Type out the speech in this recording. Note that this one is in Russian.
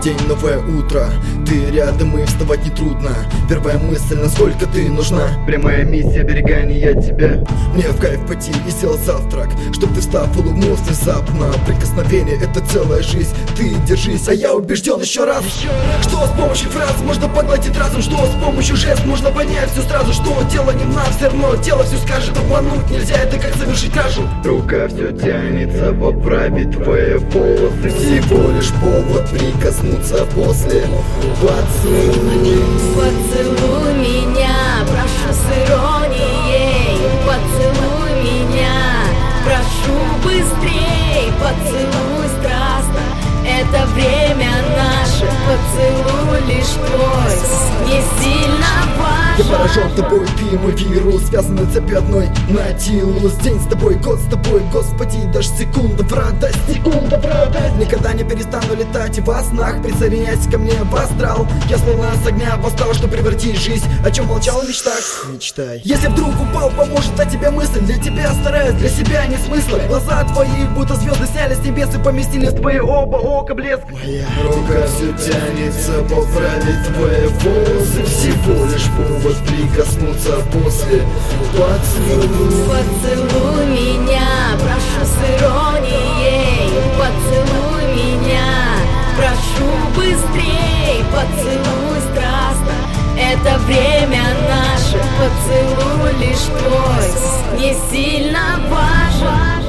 день, новое утро. Ты рядом и вставать нетрудно. Первая мысль, насколько ты нужна. Прямая миссия оберегания тебя. Мне в кайф пойти и сделать завтрак, чтоб ты встав, улыбнулся внезапно. Прикосновение — это целая жизнь. Ты держись, а я убежден еще раз, что с помощью фраз можно поглотить разум, что с помощью жест можно понять все сразу, что дело не в нас, все равно тело все скажет. Обмануть нельзя, это как завершить кражу. Рука все тянется поправить твои волосы. Всего лишь повод прикоснуться после. Поцелуй, поцелуй меня, прошу с иронией. Поцелуй меня, прошу быстрей. Поцелуй страстно, это время наше. Поцелуй лишь твой, не сильно важен. Я поражен тобой, ты мой вирус, связанный цепью одной Наутилус. День с тобой, год с тобой, господи, даже секунда в радость, секунда в радость. Никогда не перестану летать и во снах. Присоединяйся ко мне в астрал. Я словно с огня восстал, что превратить жизнь, о чем молчал в мечтах. Мечтай. Если вдруг упал, поможет о тебе мысль. Для тебя стараюсь, для себя нет смысла. Глаза твои, будто звезды сняли с небес и поместили в твои оба ока блеск. Моя рука все тянется поправить твои волосы. Всего лишь повод прикоснуться после. Поцелуй, поцелуй меня, прошу с иронией. Поцелуй меня, прошу быстрей. Поцелуй страстно, это время наше. Поцелуй лишь твой, не сильно важен.